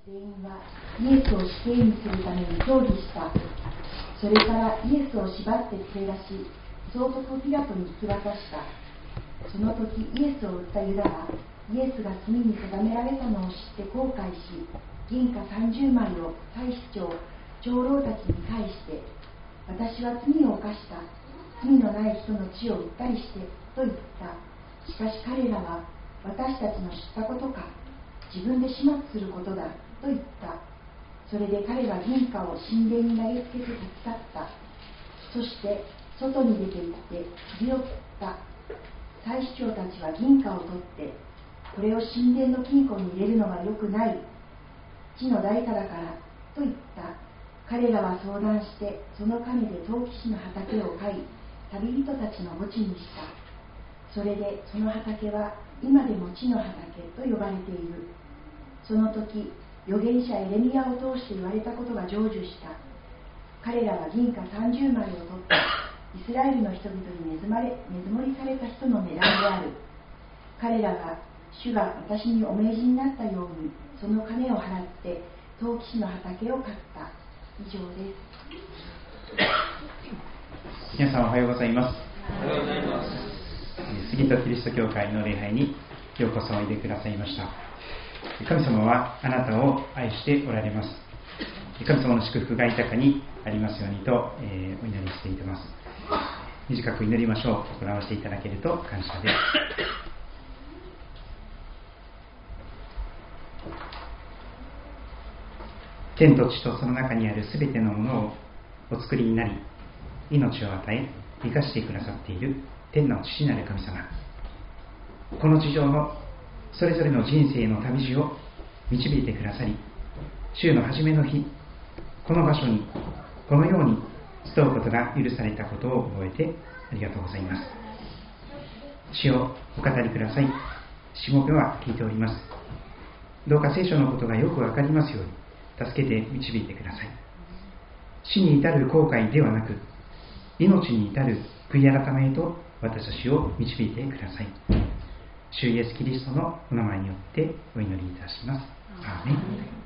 全員はイエスを死刑にするために協議した。それからイエスを縛って連れ出し、総督ピラトに引き渡した。その時イエスを売ったユダはイエスが罪に定められたのを知って後悔し、銀貨30枚を祭司長長老たちに返して、私は罪を犯した、罪のない人の血を売ったりしてと言った。しかし彼らは、私たちの知ったことか、自分で始末することだと言った。それで彼は銀貨を神殿に投げつけて立ち去った。そして外に出て行って首を切った。祭司長たちは銀貨を取って、これを神殿の金庫に入れるのはよくない、地の代価だからと言った。彼らは相談して、その金で陶器師の畑を買い、旅人たちの墓地にした。それでその畑は今でも地の畑と呼ばれている。その時、預言者エレミヤを通して言われたことが成就した。彼らは銀貨30枚を取って、イスラエルの人々に目積もりされた人の狙いである。彼らは主が私にお命じになったように、その金を払って陶器師の畑を買った。以上です。 皆さんおはようございます。杉戸キリスト教会の礼拝にようこそおいでくださいました。神様はあなたを愛しておられます。神様の祝福が豊かにありますようにと、お祈りしています。短く祈りましょう。行わせていただけると感謝です。天と地とその中にあるすべてのものをお作りになり、命を与え生かしてくださっている天の父なる神様、この地上のそれぞれの人生の旅路を導いてくださり、週の初めの日、この場所にこのように集うことが許されたことを覚えてありがとうございます。主をお語りください。しもべは聞いております。どうか聖書のことがよくわかりますように助けて導いてください。死に至る後悔ではなく、命に至る悔い改めへと私たちを導いてください。主イエスキリストのお名前によってお祈りいたします。アーメ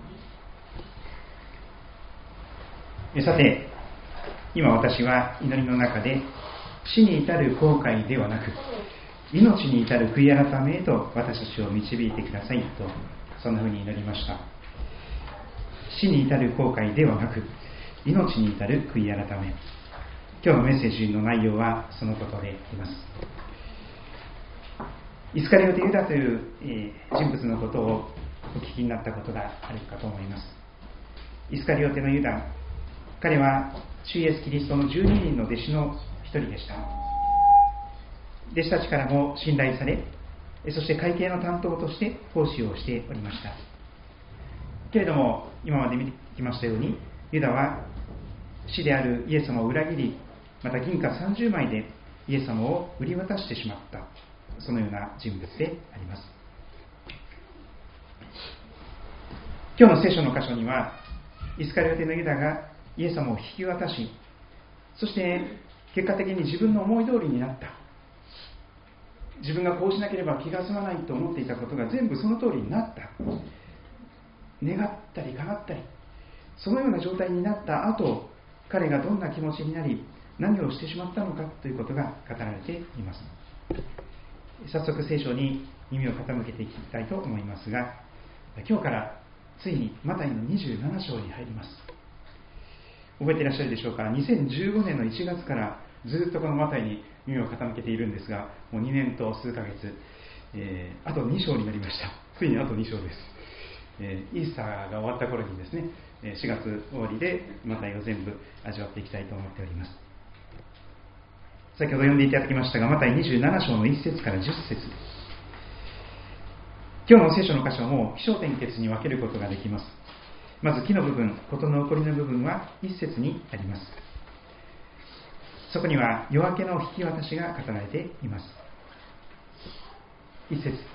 ン。さて、今私は祈りの中で、死に至る後悔ではなく、命に至る悔い改めへと私たちを導いてくださいと、そんなふうに祈りました。死に至る後悔ではなく、命に至る悔い改め。今日のメッセージの内容はそのことであります。イスカリオテ・ユダという人物のことをお聞きになったことがあるかと思います。イスカリオテのユダ、彼は主イエスキリストの12人の弟子の一人でした。弟子たちからも信頼され、そして会計の担当として奉仕をしておりました。けれども、今まで見てきましたように、ユダは死であるイエス様を裏切り、また銀貨30枚でイエス様を売り渡してしまった、そのような人物であります。今日の聖書の箇所には、イスカリオテのユダがイエス様を引き渡し、そして結果的に自分の思い通りになった、自分がこうしなければ気が済まないと思っていたことが全部その通りになった、願ったり叶ったり、そのような状態になった後、彼がどんな気持ちになり何をしてしまったのかということが語られています。早速聖書に耳を傾けていきたいと思いますが、今日からついにマタイの27章に入ります。覚えていらっしゃるでしょうか。2015年の1月からずっとこのマタイに耳を傾けているんですが、もう2年と数ヶ月、あと2章になりました。ついにあと2章です。イースターが終わった頃にですね、4月終わりでマタイを全部味わっていきたいと思っております。先ほど読んでいただきましたが、マタイ27章の1節から10節です。今日の聖書の箇所も起承転結に分けることができます。まず木の部分、事の起こりの部分は1節にあります。そこには夜明けの引き渡しが語られています。1節、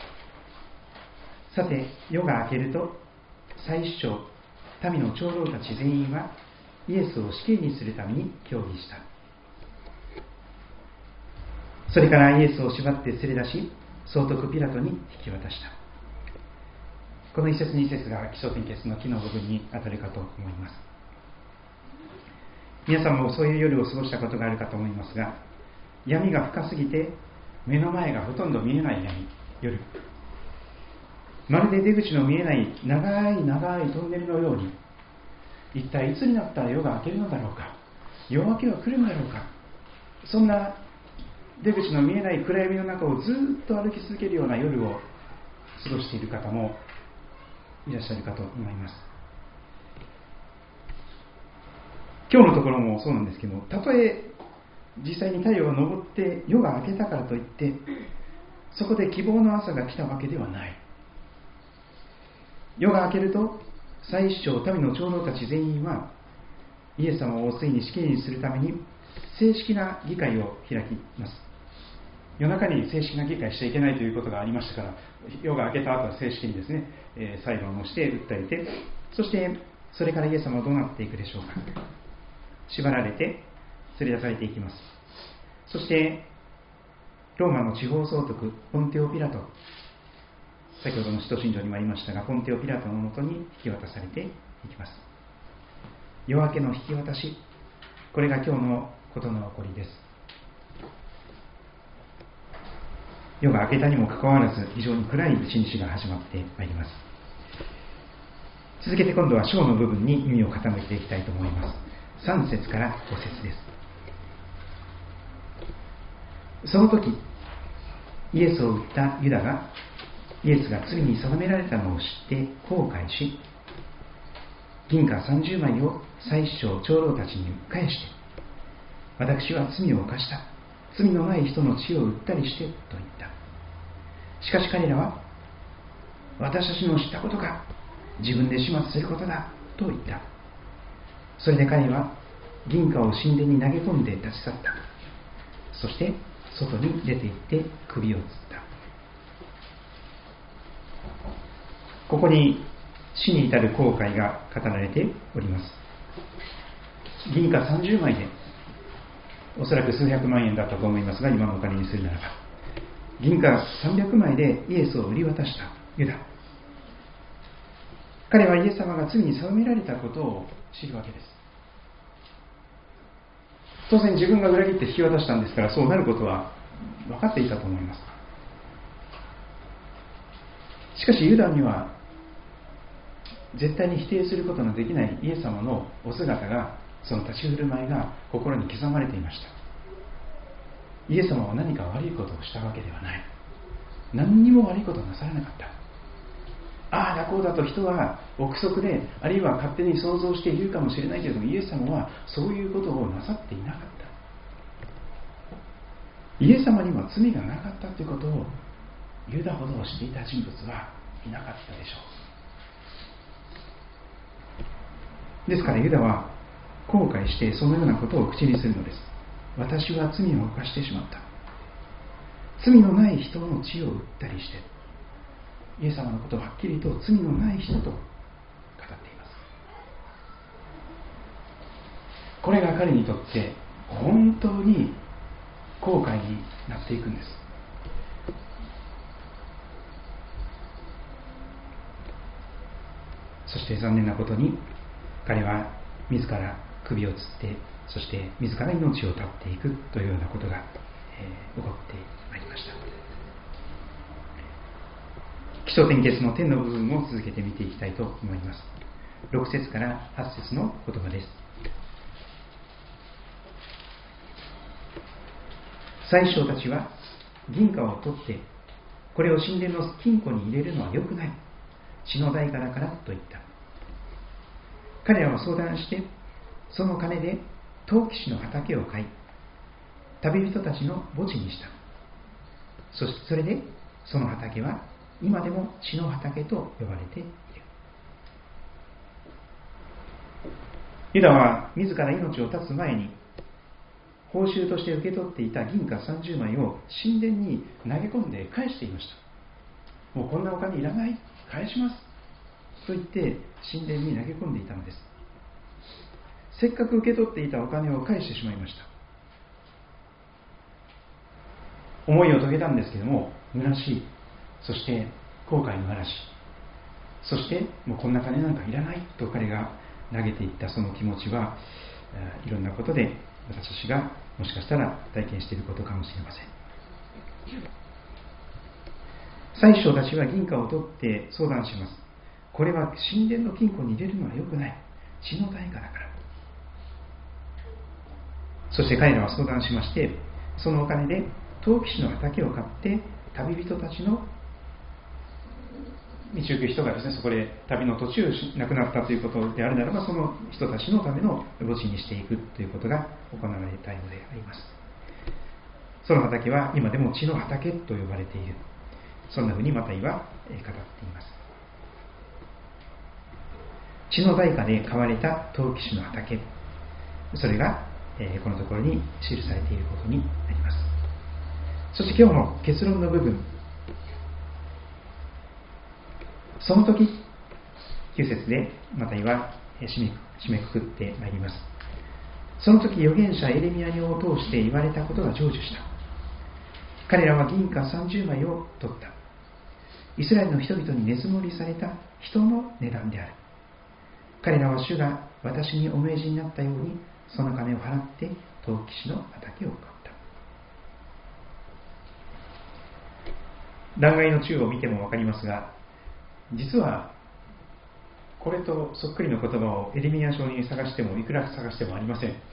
さて夜が明けると、祭司長、民の長老たち全員はイエスを死刑にするために協議した。それからイエスを縛って連れ出し、総督ピラトに引き渡した。 この一節二節が基礎点結の木の部分に当たるかと思います。皆さんもそういう夜を過ごしたことがあるかと思いますが、闇が深すぎて目の前がほとんど見えない夜、まるで出口の見えない長い長いトンネルのように、一体いつになったら夜が明けるのだろうか、夜明けは来るのだろうか、そんな出口の見えない暗闇の中をずっと歩き続けるような夜を過ごしている方もいらっしゃるかと思います。今日のところもそうなんですけども、たとえ実際に太陽が昇って夜が明けたからといってそこで希望の朝が来たわけではない。夜が明けると祭司長、民の長老たち全員はイエス様をついに死刑にするために正式な議会を開きます。夜中に正式な議会しちゃいけないということがありましたから、夜が明けた後は正式にですね、裁判をして訴えて、そしてそれからイエス様はどうなっていくでしょうか。縛られて連れ出されていきます。そしてローマの地方総督ポンテオ・ピラト、先ほどの使徒信条にもありましたが、ポンテオ・ピラトのもとに引き渡されていきます。夜明けの引き渡し、これが今日のことの起こりです。夜が明けたにもかかわらず非常に暗い一日が始まってまいります。続けて今度は章の部分に耳を傾けていきたいと思います。3節から5節です。その時イエスを撃ったユダがイエスが罪に定められたのを知って後悔し、銀貨30枚を祭司長長老たちに返して、私は罪を犯した、罪のない人の血を売ったりしてと言った。しかし彼らは、私たちの知ったことか、自分で始末することだと言った。それで彼は銀貨を神殿に投げ込んで立ち去った。そして外に出て行って首を吊った。ここに死に至る後悔が語られております。銀貨30枚で、おそらく数百万円だったと思いますが、今のお金にするならば銀貨300枚でイエスを売り渡したユダ。彼はイエス様が罪に定められたことを知るわけです。当然自分が裏切って引き渡したんですから、そうなることは分かっていたと思います。しかしユダには絶対に否定することのできないイエス様のお姿が、その立ち振る舞いが心に刻まれていました。イエス様は何か悪いことをしたわけではない。何にも悪いことをなさらなかった。ああだこうだと人は憶測で、あるいは勝手に想像しているかもしれないけれども、イエス様はそういうことをなさっていなかった。イエス様には罪がなかったということをユダほどを知っていた人物はいなかったでしょう。ですからユダは後悔してそのようなことを口にするのです。私は罪を犯してしまった。罪のない人の血を売ったりして、イエス様のことをはっきりと罪のない人と語っています。これが彼にとって本当に後悔になっていくんです。そして残念なことに彼は自ら首を吊って、そして自ら命を絶っていくというようなことが、起こってまいりました。基礎点結の点の部分を続けて見ていきたいと思います。6節から8節の言葉です。祭司長たちは銀貨を取ってこれを神殿の金庫に入れるのは良くない、血の代からからと言った。彼らは相談して、その金で陶器師の畑を買い、旅人たちの墓地にした。そしてそれでその畑は今でも血の畑と呼ばれている。ユダは自ら命を絶つ前に報酬として受け取っていた銀貨30枚を神殿に投げ込んで返していました。もうこんなお金いらない、返しますと言って神殿に投げ込んでいたのです。せっかく受け取っていたお金を返してしまいました。思いを遂げたんですけれども、虚しい、そして後悔の嵐。 そしてもうこんな金なんかいらないと彼が投げていったその気持ちは、いろんなことで私たちがもしかしたら体験していることかもしれません。宰相たちは銀貨を取って相談します。これは神殿の金庫に入れるのは良くない。血の代価だから。そして彼らは相談しまして、そのお金で陶器師の畑を買って旅人たちの道行く人がですね、そこで旅の途中亡くなったということであるならば、その人たちのための墓地にしていくということが行われたいのであります。その畑は今でも血の畑と呼ばれている。そんなふうにマタイは語っています。血の代価で買われた陶器師の畑、それがこのところに記されていることになります。そして今日の結論の部分、その時、9節でマタイは締めくくってまいります。その時預言者エレミヤを通して言われたことが成就した。彼らは銀貨30枚を取った。イスラエルの人々に値積もりされた人の値段である。彼らは主が私にお命じになったように、その金を払って陶器師の畑を買った。断崖の中を見ても分かりますが、実はこれとそっくりの言葉をエレミヤ書に探してもいくら探してもありません。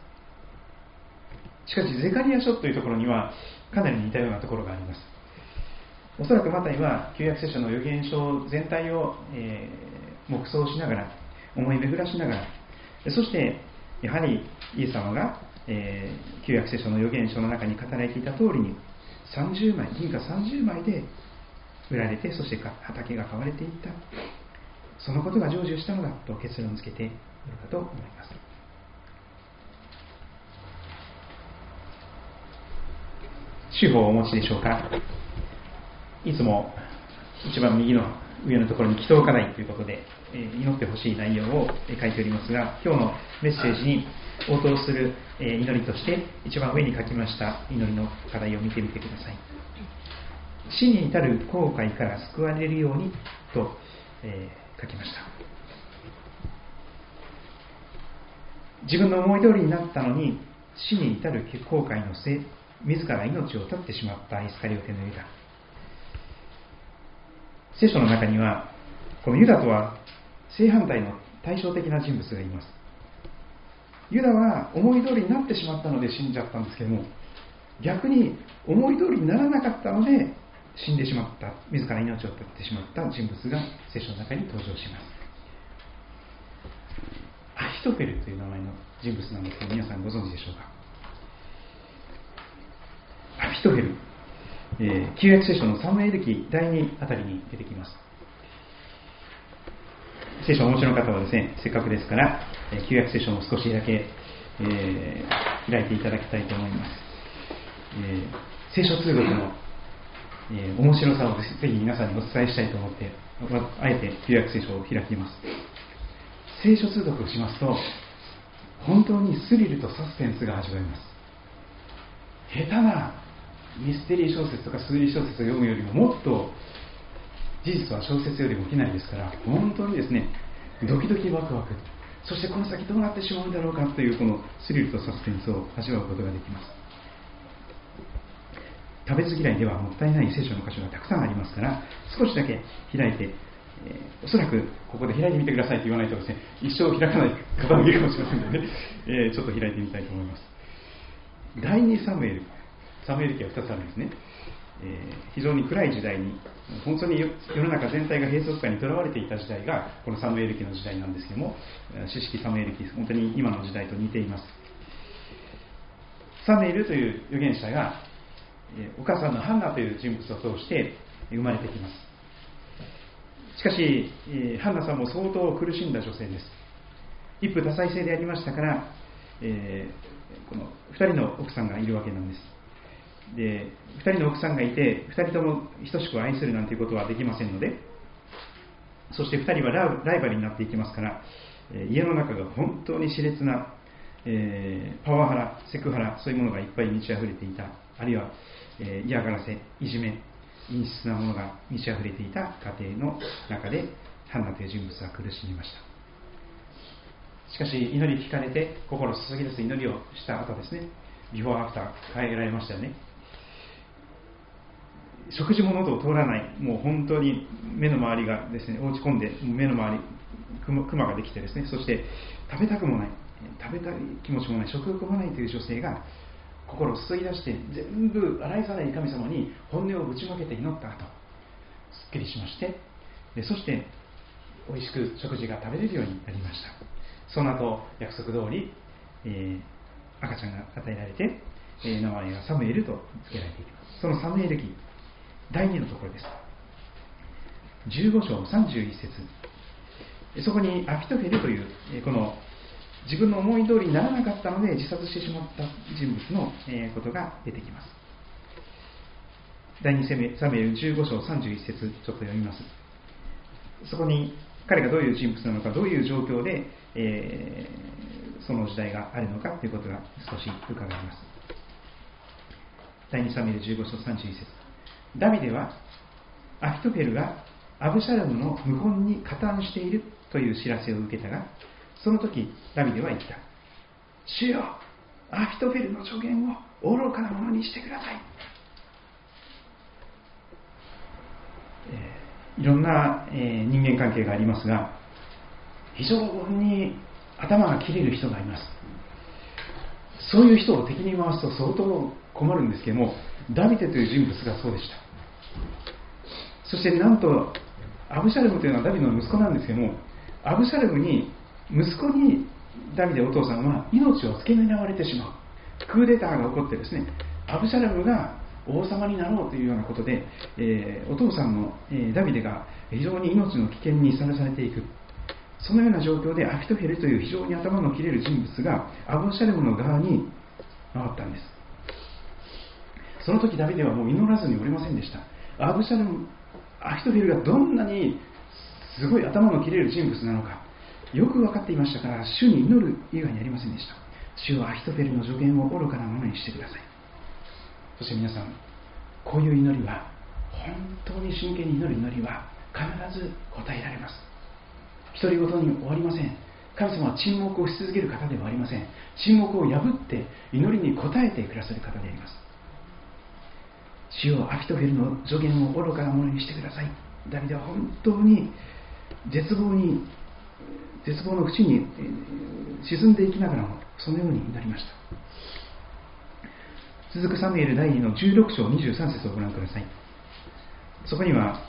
しかしゼカリヤ書というところにはかなり似たようなところがあります。おそらくマタイは旧約聖書の預言書全体を、黙想しながら、思い巡らしながら、そしてやはりイエス様が、旧約聖書の預言書の中に語られていた通りに30枚、銀貨30枚で売られて、そして畑が買われていった、そのことが成就したのだと結論付けているかと思います。手法をお持ちでしょうか。いつも一番右の上のところに祈祷課題ということで、祈ってほしい内容を書いておりますが、今日のメッセージに応答する祈りとして一番上に書きました祈りの課題を見てみてください。死に至る後悔から救われるようにと、書きました。自分の思い通りになったのに死に至る後悔のせい、自ら命を絶ってしまったイスカリオテのユダ。聖書の中にはこのユダとは正反対の対照的な人物がいます。ユダは思い通りになってしまったので死んじゃったんですけども、逆に思い通りにならなかったので死んでしまった、自ら命を絶ってしまった人物が聖書の中に登場します。アヒトフェルという名前の人物なんですけど、皆さんご存知でしょうか。アヒトフェル、旧約聖書のサムエル記第2あたりに出てきます。聖書をお持ちの方はですね、せっかくですから旧約聖書も少しだけ、開いていただきたいと思います。聖書通読の面白さをぜひ皆さんにお伝えしたいと思って、あえて旧約聖書を開きます。聖書通読をしますと、本当にスリルとサスペンスが味わえます。下手なミステリー小説とか推理小説を読むよりも、もっと事実は小説よりも起きないですから、本当にですね、ドキドキワクワク、そしてこの先どうなってしまうんだろうかというこのスリルとサスペンスを味わうことができます。食べず嫌いではもったいない聖書の箇所がたくさんありますから、少しだけ開いて、おそらくここで開いてみてくださいと言わないとですね、一生開かない方もいるかもしれませんので、ちょっと開いてみたいと思います。第2サムエル記は2つあるんですね。非常に暗い時代に、本当に世の中全体が閉塞感にとらわれていた時代がこのサムエル記の時代なんですけども、詩式サムエル記、本当に今の時代と似ています。サムエルという預言者がお母さんのハンナという人物を通して生まれてきます。しかしハンナさんも相当苦しんだ女性です。一夫多妻制でありましたから、この2人の奥さんがいるわけなんです。で、2人の奥さんがいて2人とも等しく愛するなんていうことはできませんので、そして2人はライバルになっていきますから、家の中が本当に熾烈な、パワハラ、セクハラ、そういうものがいっぱい満ち溢れていた、あるいは、嫌がらせ、いじめ、陰湿なものが満ち溢れていた家庭の中でハンナという人物は苦しみました。しかし祈り聞かれて心注ぎ出す祈りをした後ですね、ビフォーアフター変えられましたよね。食事も喉を通らない、もう本当に目の周りがですね落ち込んで、目の周りクマができてですね、そして食べたくもない、食べたい気持ちもない、食欲もないという女性が心を注ぎ出して全部洗いざらい神様に本音をぶちまけて祈った後、すっきりしまして、そして美味しく食事が食べれるようになりました。その後約束通り、赤ちゃんが与えられて、名前がサムエルと付けられていきます。そのサムエル記第2のところです。15章31節、そこにアフィトフェルというこの自分の思い通りにならなかったので自殺してしまった人物のことが出てきます。第2サムエル15章31節ちょっと読みます。そこに彼がどういう人物なのか、どういう状況で、その時代があるのかということが少し伺います。第2サムエル15章31節、ダビデはアフィトフェルがアブシャロムの謀反に加担しているという知らせを受けたが、その時ダビデは言った。主よ、アフィトフェルの助言を愚かなものにしてください。いろんな、人間関係がありますが、非常に頭が切れる人がいます。そういう人を敵に回すと相当困るんですけども、ダビデという人物がそうでした。そしてなんとアブシャロムというのはダビデの息子なんですけども、アブシャロムに息子にダビデお父さんは命を付け狙われてしまう。クーデターが起こってですね、アブシャロムが王様になろうというようなことで、お父さんの、ダビデが非常に命の危険にさらされていく。そのような状況でアフィトフェルという非常に頭の切れる人物がアブシャロムの側に回ったんです。その時ダビデはもう祈らずにおりませんでした。アフィトフェルがどんなにすごい頭の切れる人物なのかよく分かっていましたから、主に祈る以外にありませんでした。主はアフィトフェルの助言を愚かなものにしてください。そして皆さん、こういう祈りは、本当に真剣に祈る祈りは必ず答えられます。独り言に終わりません。神様は沈黙をし続ける方ではありません。沈黙を破って祈りに応えてくださる方であります。主よ、アフィトフェルの助言を愚かなものにしてください。ダビデは本当に絶望の淵に沈んでいきながらもそのようになりました。続くサムエル第2の16章23節をご覧ください。そこには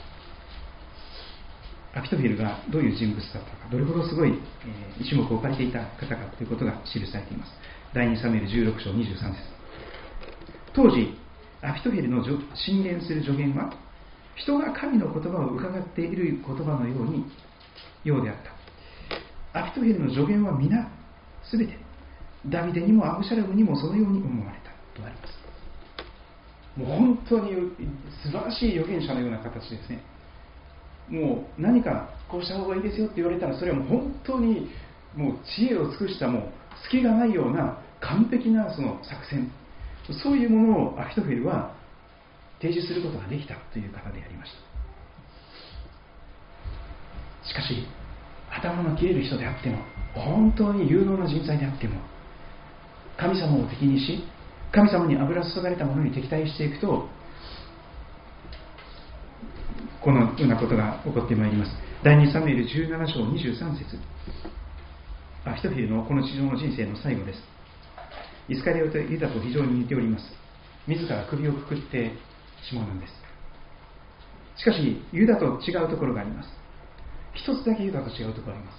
アフィトフェルがどういう人物だったか、どれほどすごい一目置かれていた方かということが記されています。第2サムエル16章23節、当時アフィトフェルの進言する助言は人が神の言葉を伺っている言葉のようであった。アフィトフェルの助言は皆すべてダビデにもアブシャロムにもそのように思われたとあります。もう本当に素晴らしい預言者のような形ですね。もう何かこうした方がいいですよって言われたら、それはもう本当にもう知恵を尽くした、もう隙がないような完璧なその作戦、そういうものをアフィトフェルは提示することができたという方でありました。しかし頭の切れる人であっても、本当に有能な人材であっても、神様を敵にし、神様に油注がれたものに敵対していくと、このようなことが起こってまいります。第2サムエル17章23節、アフィトフェルのこの地上の人生の最後です。イスカリオとユダと非常に似ております。自ら首をくくってしまうのです。しかしユダと違うところがあります。一つだけユダと違うところがあります。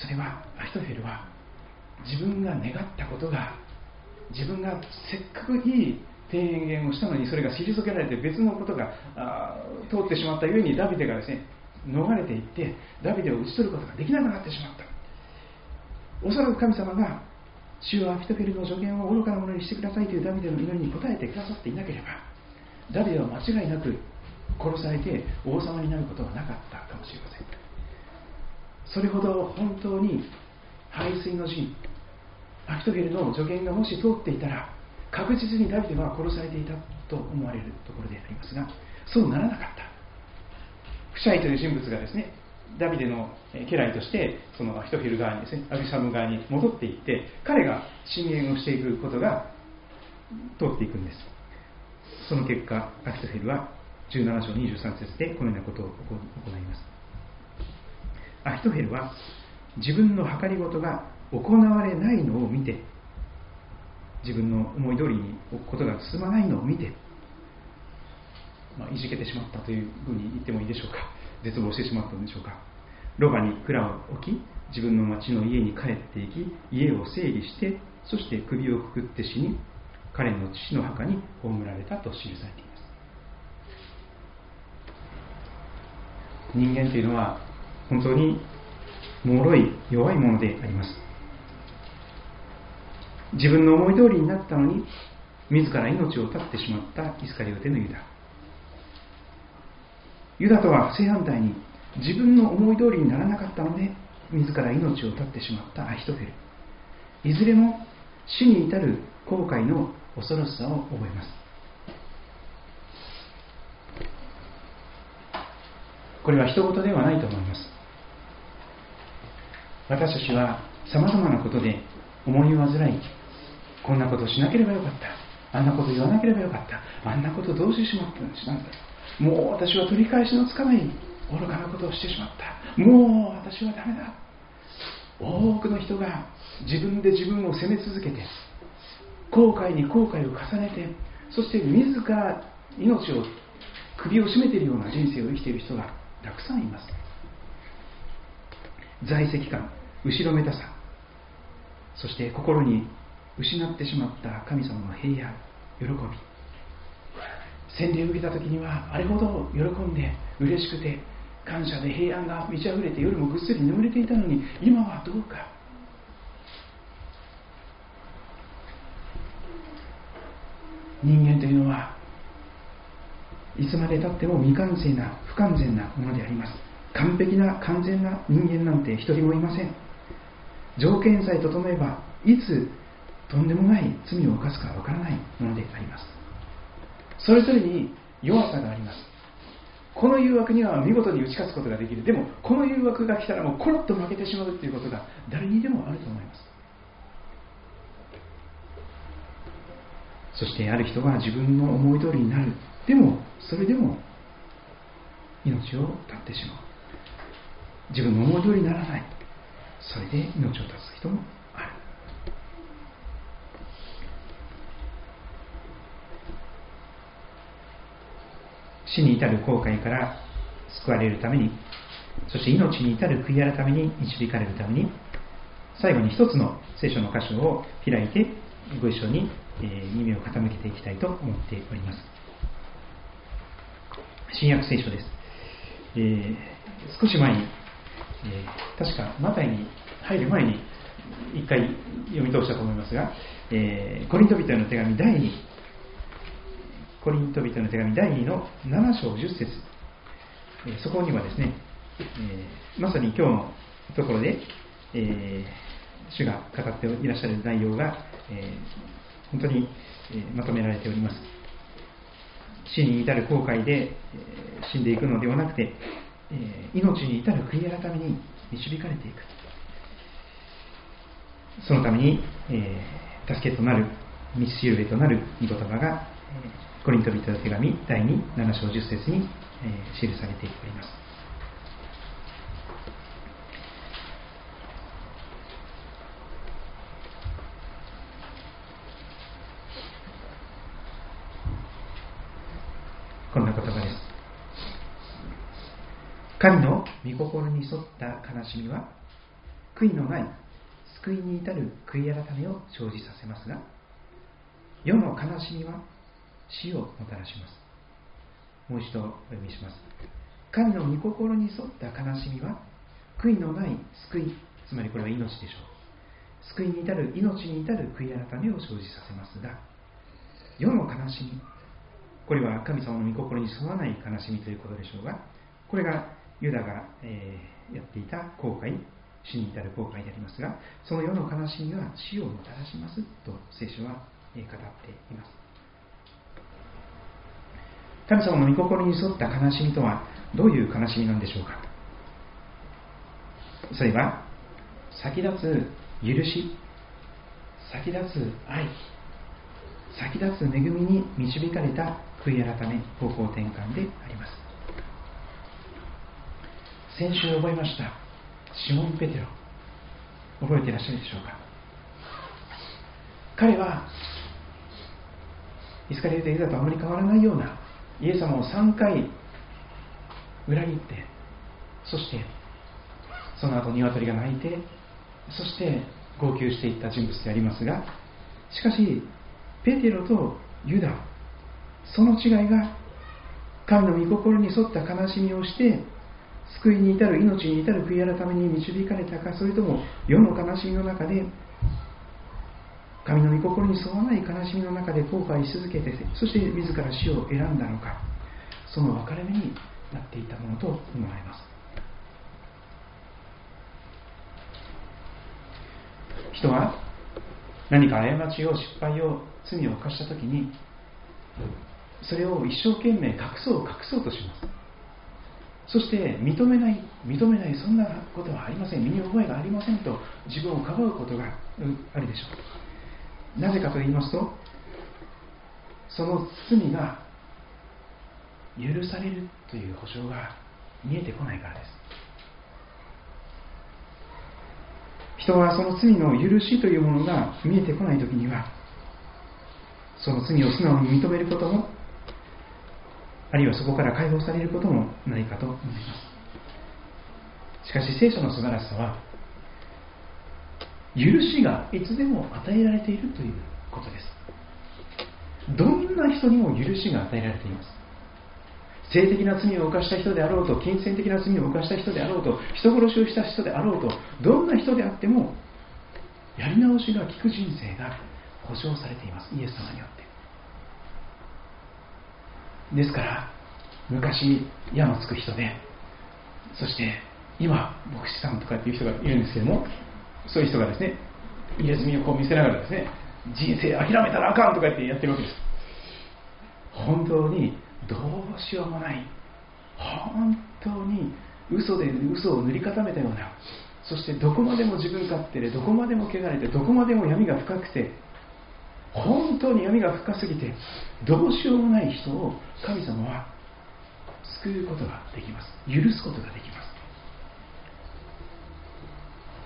それはアフィトフェルは自分が願ったことが、自分がせっかくいい提言をしたのにそれが退けられて別のことが通ってしまったゆえに、ダビデがですね逃れていってダビデを討ち取ることができなくなってしまった。おそらく神様が主はアフィトフェルの助言を愚かなものにしてくださいというダビデの祈りに応えてくださっていなければ、ダビデは間違いなく殺されて王様になることはなかったかもしれません。それほど本当に背水の陣、アフィトフェルの助言がもし通っていたら確実にダビデは殺されていたと思われるところでありますが、そうならなかった。フシャイという人物がですね、 ダビデの家来としてそのアヒトフェル側にですね、アビサム側に戻っていって、彼が進言をしていくことが通っていくんです。その結果、アヒトフェルは17章23節でこのようなことを行います。アヒトフェルは自分の計りごとが行われないのを見て、自分の思い通りにことが進まないのを見て、いじけてしまったというふうに言ってもいいでしょうか。絶望してしまったのでしょうか。ロバに蔵を置き、自分の町の家に帰っていき、家を整理して、そして首をくくって死に、彼の父の墓に葬られたと記されています。人間というのは本当に脆い弱いものであります。自分の思い通りになったのに自ら命を絶ってしまったイスカリオテのユダ。ユダとは正反対に自分の思い通りにならなかったので自ら命を絶ってしまったアヒトフェル。いずれも死に至る後悔の恐ろしさを覚えます。これは人事ではないと思います。私たちはさまざまなことで思いを患い、こんなことしなければよかった、あんなこと言わなければよかった、あんなことどうしてしまったんだ、もう私は取り返しのつかない愚かなことをしてしまった、もう私はダメだ。多くの人が自分で自分を責め続けて、後悔に後悔を重ねて、そして自ら命を首を絞めているような人生を生きている人がたくさんいます。在籍感、後ろめたさ、そして心に失ってしまった神様の平安、喜び、洗礼を受けた時にはあれほど喜んで嬉しくて感謝で平安が満ち溢れて夜もぐっすり眠れていたのに、今はどうか。人間というのはいつまでたっても未完成な不完全なものであります。完璧な完全な人間なんて一人もいません。条件さえ整えばいつとんでもない罪を犯すかわからないものであります。それぞれに弱さがあります。この誘惑には見事に打ち勝つことができる。でもこの誘惑が来たらもうコロッと負けてしまうということが誰にでもあると思います。そしてある人は自分の思い通りになる。でもそれでも命を絶ってしまう。自分の思い通りにならない。それで命を絶つ人もある。死に至る後悔から救われるために、そして命に至る悔い改めに導かれるために、最後に一つの聖書の箇所を開いてご一緒に耳を傾けていきたいと思っております。新約聖書です。少し前に、確かマタイに入る前に一回読み通したと思いますが、コリント人への手紙第2、コリント人の手紙第2の7章10節、そこにはですね、まさに今日のところで、主が語っていらっしゃる内容が、本当に、まとめられております。死に至る後悔で、死んでいくのではなくて、命に至る悔い改めに導かれていく。そのために、助けとなる道しるべとなる御言葉が、コリント人の手紙第2、7章10節に、記されております。こんな言葉です。神の御心に沿った悲しみは悔いのない救いに至る悔い改めを生じさせますが、世の悲しみは死をもたらします。もう一度お読みします。神の御心に沿った悲しみは悔いのない救い、つまりこれは命でしょう。救いに至る、命に至る悔い改めを生じさせますが、世の悲しみ、これは神様の御心に沿わない悲しみということでしょうが、これがユダが、やっていた後悔、死に至る後悔でありますが、その世の悲しみは死をもたらしますと聖書は語っています。神様の御心に沿った悲しみとはどういう悲しみなんでしょうか。 それは先立つ許し、先立つ愛、先立つ恵みに導かれた悔い改め、方向転換であります。先週覚えましたシモン・ペテロ、覚えていらっしゃるでしょうか。彼はイスカリオテ・ユダとあまり変わらないような、イエス様を3回裏切って、そしてその後鶏が鳴いて、そして号泣していった人物でありますが、しかしペテロとユダ、その違いが神の御心に沿った悲しみをして救いに至る、命に至る悔い改めに導かれたか、それとも世の悲しみの中で神の御心に沿わない悲しみの中で後悔し続けて、そして自ら死を選んだのか、その分かれ目になっていたものと思われます。人は何か過ちを、失敗を、罪を犯したときに、それを一生懸命隠そうとします。そして認めない、そんなことはありません、身に覚えがありませんと自分をかばうことがあるでしょう。なぜかと言いますと、その罪が許されるという保証が見えてこないからです。人はその罪の許しというものが見えてこないときには、その罪を素直に認めることも、あるいはそこから解放されることもないかと思います。しかし聖書の素晴らしさは、許しがいつでも与えられているということです。どんな人にも許しが与えられています。性的な罪を犯した人であろうと、金銭的な罪を犯した人であろうと、人殺しをした人であろうと、どんな人であってもやり直しが効く人生が保証されています、イエス様によって。ですから昔矢のつく人で、そして今牧師さんとかっていう人がいるんですけども、そういう人がですね、入れ墨をこう見せながらですね、人生諦めたらあかんとかってやってるわけです。本当にどうしようもない、本当に嘘で嘘を塗り固めたような、そしてどこまでも自分勝手で、どこまでも汚れて、どこまでも闇が深くて、本当に闇が深すぎてどうしようもない人を神様は救うことができます。許すことができます。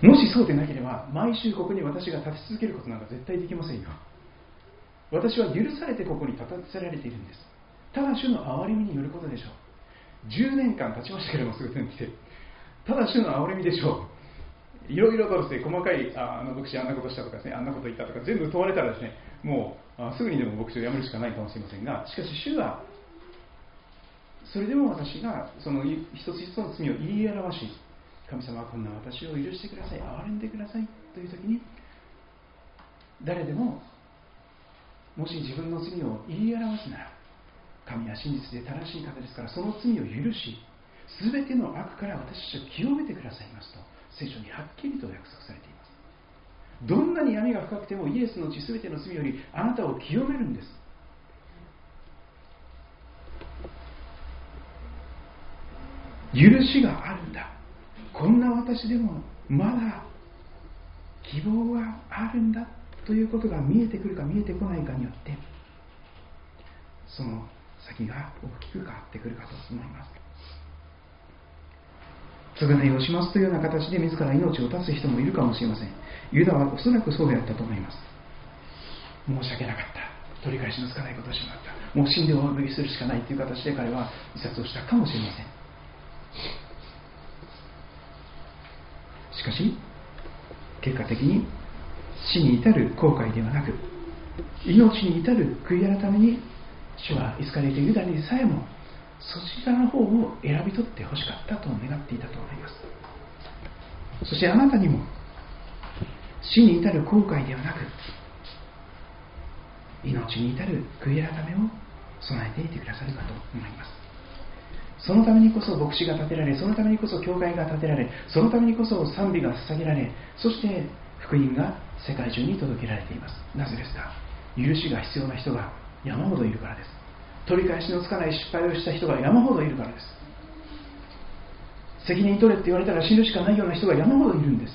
もしそうでなければ、毎週ここに私が立ち続けることなんか絶対できませんよ。私は許されてここに立たせられているんです。ただ主の憐れみによることでしょう。10年間経ちましたけれども、すぐに来て、ただ主の憐れみでしょう。いろいろとですね、細かい牧師あんなことしたとかですね、あんなこと言ったとか全部問われたらですね、もうすぐにでも牧師を辞めるしかないかもしれませんが、しかし主はそれでも私がその一つ一つの罪を言い表し、神様はこんな私を許してください、憐れんでくださいという時に、誰でももし自分の罪を言い表すなら、神は真実で正しい方ですから、その罪を許し、すべての悪から私たちを清めてくださいますと聖書にはっきりと約束されています。どんなに闇が深くてもイエスの血すべての罪よりあなたを清めるんです。許しがあるんだ、こんな私でもまだ希望があるんだということが見えてくるか見えてこないかによって、その先が大きく変わってくるかと思います。償いをしますというような形で自ら命を絶つ人もいるかもしれません。ユダはおそらくそうであったと思います。申し訳なかった、取り返しのつかないことをしまった、もう死んでお詫びするしかないという形で彼は自殺をしたかもしれません。しかし結果的に死に至る後悔ではなく、命に至る悔い改めに主はイスカリオテ・ユダにさえもそちらの方を選び取ってほしかったと願っていたと思います。そしてあなたにも死に至る後悔ではなく、命に至る悔い改めを備えていてくださるかと思います。そのためにこそ牧師が立てられ、そのためにこそ教会が建てられ、そのためにこそ賛美が捧げられ、そして福音が世界中に届けられています。なぜですか？許しが必要な人が山ほどいるからです。取り返しのつかない失敗をした人が山ほどいるからです。 責任取れって言われたら死ぬしかないような人が山ほどいるんです。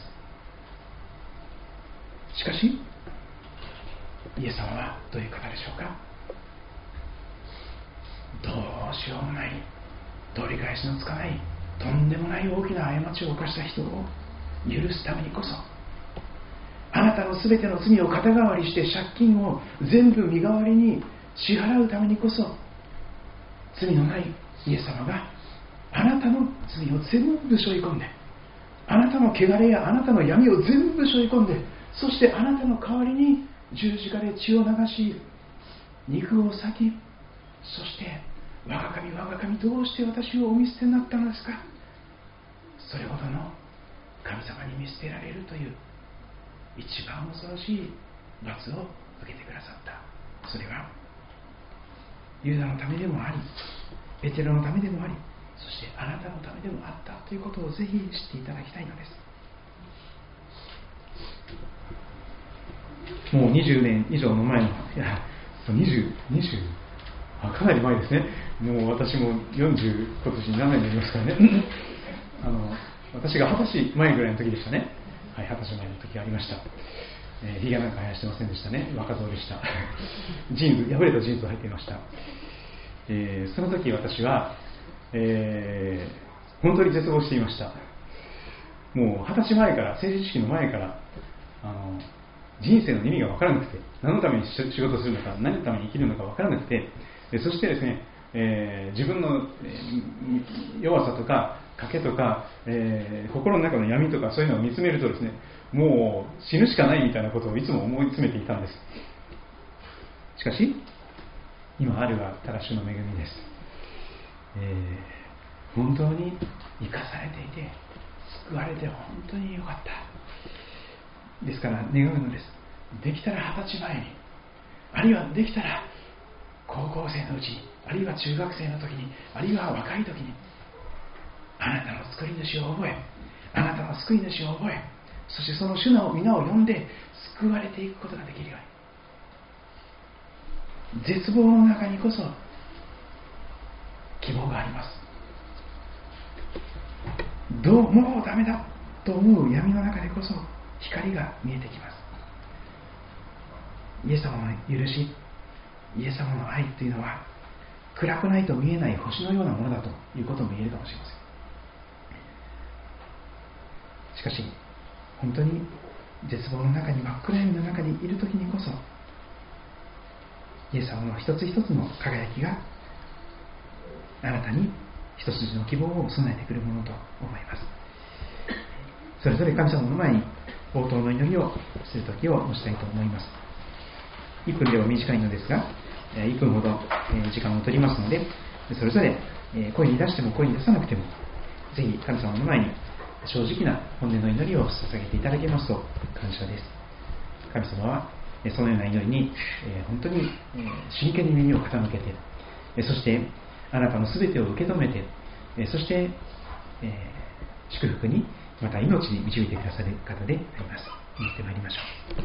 しかしイエス様はどういう方でしょうか。どうしようもない、取り返しのつかない、とんでもない大きな過ちを犯した人を許すためにこそ、あなたのすべての罪を肩代わりして借金を全部身代わりに支払うためにこそ、罪のないイエス様があなたの罪を全部背負い込んで、あなたの汚れやあなたの闇を全部背負い込んで、そしてあなたの代わりに十字架で血を流し、肉を裂き、そして我が神我が神、どうして私をお見捨てになったのですか。それほどの神様に見捨てられるという一番恐ろしい罰を受けてくださった。それはユダのためでもあり、ペテロのためでもあり、そしてあなたのためでもあったということをぜひ知っていただきたいのです。もう20年以上の前の、かなり前ですね。もう私も40今年7年になりますからね私が20歳前ぐらいの時でしたね。はい、20歳前の時がありました。ひげなんか生やしてませんでしたね。若造でしたジーンズ、破れたジーンズを履いていました。その時私は、本当に絶望していました。もう20歳前から、成人式の前から人生の意味が分からなくて、何のために仕事するのか、何のために生きるのか分からなくて、そしてですね、自分の弱さとか賭けとか、心の中の闇とかそういうのを見つめるとですね、もう死ぬしかないみたいなことをいつも思い詰めていたんです。しかし今あるはただ主の恵みです。本当に生かされていて救われて本当によかったですから願うのです。できたら20歳前に、あるいはできたら高校生のうちに、あるいは中学生の時に、あるいは若い時に、あなたの救い主を覚え、あなたの救い主を覚え、そしてその主の皆を呼んで救われていくことができるように、絶望の中にこそ希望があります。もうダメだと思う闇の中でこそ光が見えてきます。イエス様の許し、イエス様の愛というのは暗くないと見えない星のようなものだということも言えるかもしれません。しかし本当に絶望の中に、真っ暗闇の中にいるときにこそ、イエス様の一つ一つの輝きがあなたに一筋の希望を備えてくるものと思います。それぞれ神様の前に応答の祈りをするときを持ちたいと思います。1分では短いのですが、1分ほど時間を取りますので、それぞれ声に出しても声に出さなくても、ぜひ神様の前に正直な本音の祈りを捧げていただけますと感謝です。神様はそのような祈りに本当に真剣に耳を傾けて、そしてあなたのすべてを受け止めて、そして祝福にまた命に導いてくださる方であります。祈ってまいりましょう。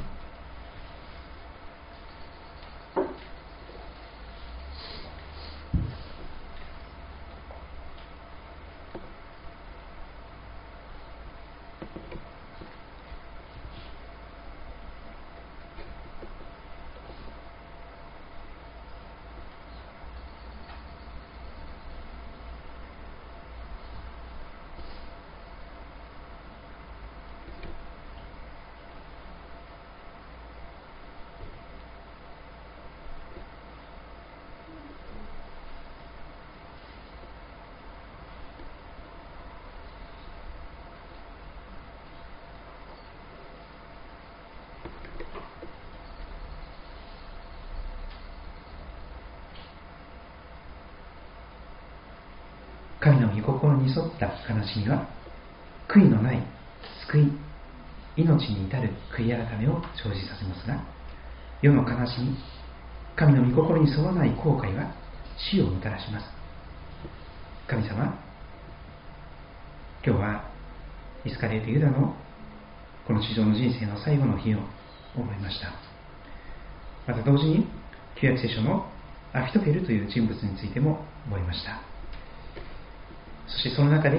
神の御心に沿った悲しみは悔いのない救い、命に至る悔い改めを生じさせますが、世の悲しみ、神の御心に沿わない後悔は死をもたらします。神様、今日はイスカリオテ・ユダのこの地上の人生の最後の日を覚えました。また同時に旧約聖書のアフィトフェルという人物についても覚えました。そしてその中で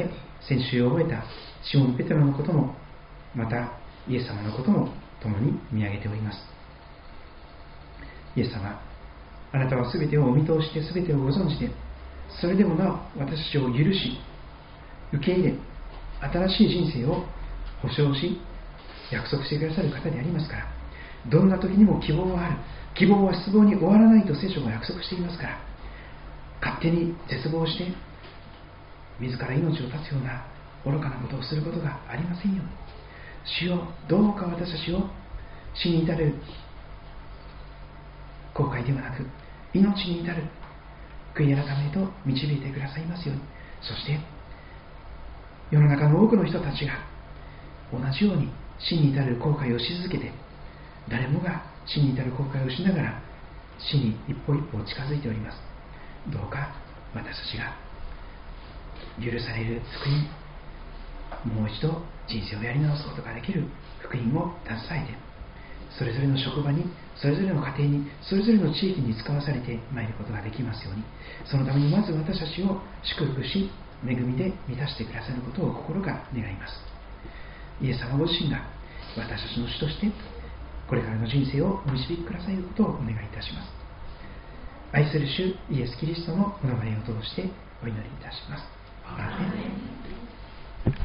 先週覚えたシモン・ペテロのことも、またイエス様のことも共に見上げております。イエス様、あなたはすべてをお見通しですべてをご存知で、それでもなお私たちを許し、受け入れ、新しい人生を保証し、約束してくださる方でありますから、どんな時にも希望はある。希望は失望に終わらないと聖書が約束していますから、勝手に絶望して自ら命を絶つような愚かなことをすることがありませんように、主よ、どうか私たちを死に至る後悔ではなく命に至る悔い改めへと導いてくださいますように。そして世の中の多くの人たちが同じように死に至る後悔をし続けて、誰もが死に至る後悔をしながら死に一歩一歩近づいております。どうか私たちが許される福音、もう一度人生をやり直すことができる福音を携えて、それぞれの職場に、それぞれの家庭に、それぞれの地域に使わされてまいることができますように、そのためにまず私たちを祝福し、恵みで満たしてくださることを心が願います。イエス様ご自身が私たちの主としてこれからの人生をお導きくださることをお願いいたします。愛する主イエス・キリストのお名前を通してお祈りいたします。アーメン。